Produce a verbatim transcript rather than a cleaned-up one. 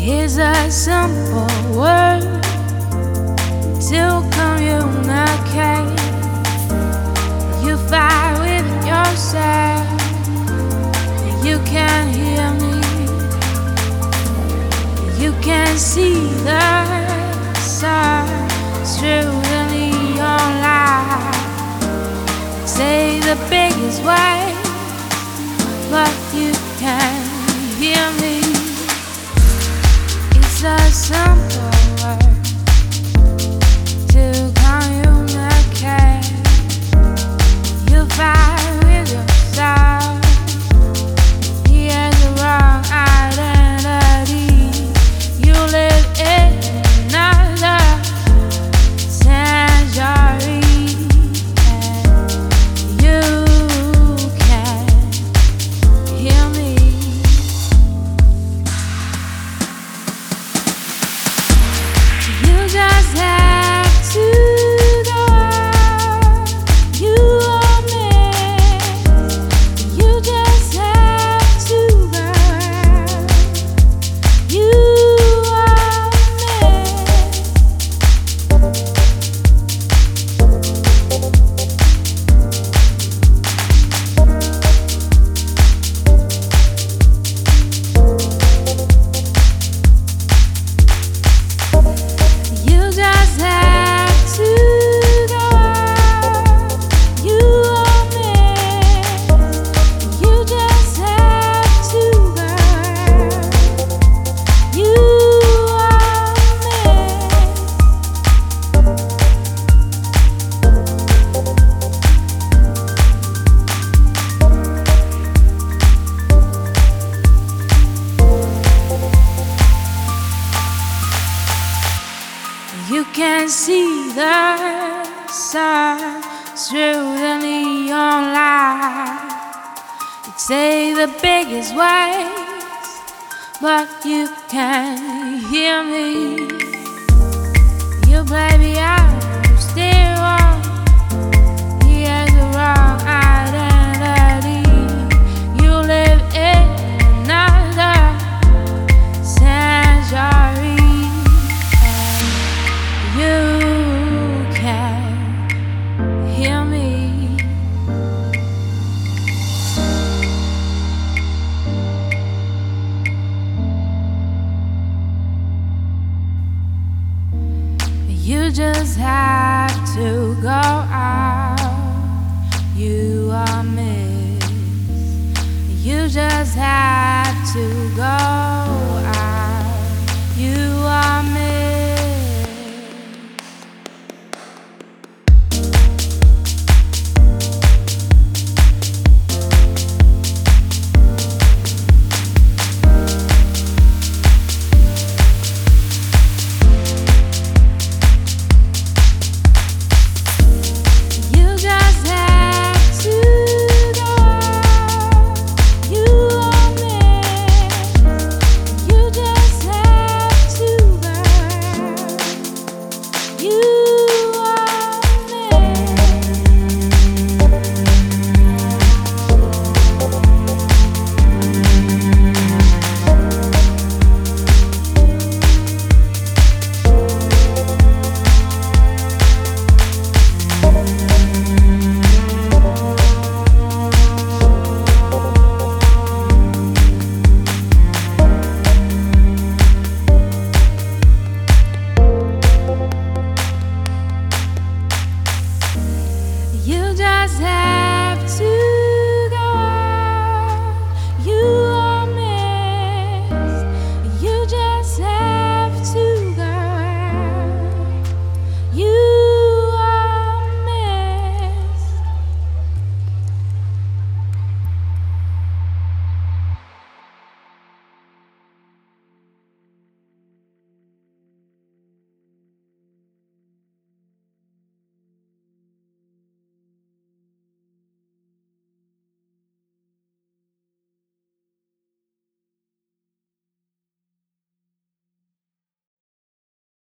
Here's a simple word to communicate. You fight with yourself, you can hear me. You can see the sun through the neon light. Say the biggest way, but you can hear me. It's a simple word to communicate. You fight with yourself. He has the wrong identity. You live in another century, and you can hear me. You just have to go out. You are missed. You just have to go out. You are missed. You just have to go out. You are missed. You just have to go out. You are missed. You can see the sun through the neon light. You'd say the biggest ways, but you can't hear me. You play me out, you still wrong. He has the wrong identity. You live in another century. You can hear me. You just have to go out. You are missed. You just have to go